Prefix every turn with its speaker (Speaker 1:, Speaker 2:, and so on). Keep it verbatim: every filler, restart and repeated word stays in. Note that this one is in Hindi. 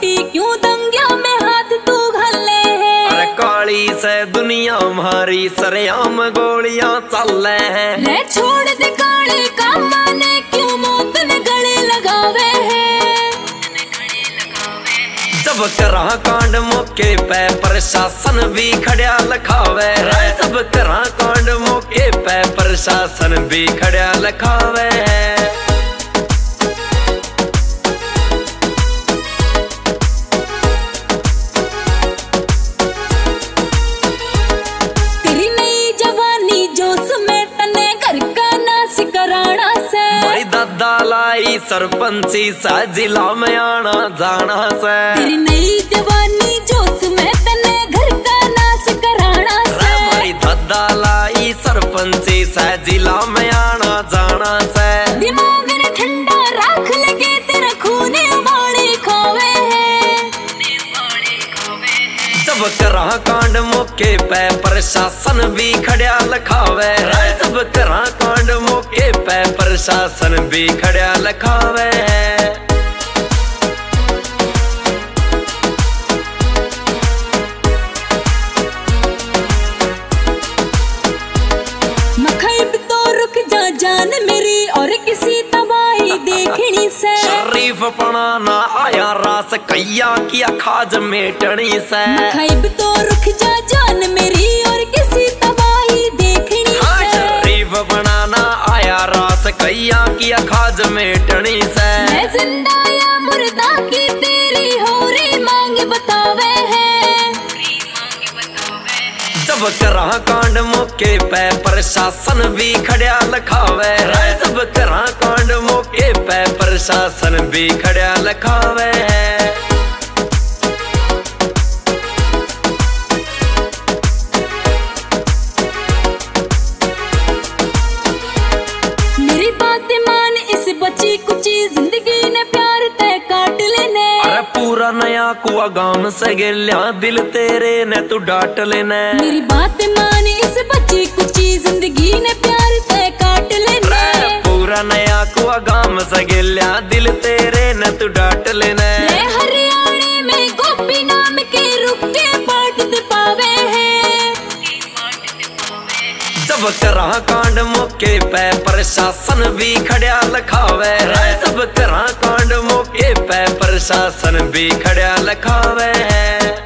Speaker 1: बेटी क्यों दंगिया में हाथ तू घाले है।
Speaker 2: अरे काली से दुनिया मारी सरेआम गोलियां चल हैं।
Speaker 1: रे छोड़ दे काले कामा ने क्यों मौत ने गले लगावे है।
Speaker 2: जब करा कांड मौके पे प्रशासन भी खड़ा लखावे। जब करा कांड मौके पे प्रशासन भी खड़ा लखावे।
Speaker 1: तेरी नई जवानी जोश में तने घर का नाश कराना से।
Speaker 2: भाई दादा लाई सरपंची सा जिला में आना जाना से।
Speaker 1: तेरी नई जवानी जोश में तने घर का नाश कराना से।
Speaker 2: भाई दादा लाई सरपंची सा जिला में आना जाना से।
Speaker 1: दिमाग ने ठंडा राख लगे तेरा खून उबाले खावे है।
Speaker 2: जब करा कांड मौके पे प्रशासन भी खड़ा लखावे। जब करा कांड मौके पे प्रशासन भी खड़ा लखावे।
Speaker 1: मखैब तो रुक जा जान मेरी और किसी तबाही देखनी से।
Speaker 2: शरीफ पना ना आया रास कैया किया खाज मेटनी से।
Speaker 1: मखैब तो रुक जा जान मेरी और किसी तबाही देखनी से।
Speaker 2: शरीफ बनाना आया रास कैया किया खाज मेटनी से।
Speaker 1: मैं जिंदा या मुर्दा की तेरी होरी मांग बतावे है।
Speaker 2: जब करा कांड मौके पे प्रशासन भी खड़ा लखावे। जब करा कांड मौके पे प्रशासन भी खड़ा लखावे।
Speaker 1: मेरी बात मान इस बची कुची जिंदगी ने प्यार तय काट लेने।
Speaker 2: अरे पूरा नया कुआ गांव से गिल्या दिल तेरे ने तू डांट लेने।
Speaker 1: मेरी बात मान इस बची कुची जिंदगी ने प्यार तय काट लेने।
Speaker 2: पूरा नया कुआ गांव से गिल्या दिल तेरे ने तू डांट लेने।
Speaker 1: रे हरियाणे में गोपी नाम के रुक के पाट दे पावे है।
Speaker 2: जब करा कांड मौके पे प्रशासन भी खड़ा लखावे। जब करा कांड मौके पे प्रशासन भी खड़ा लखावे।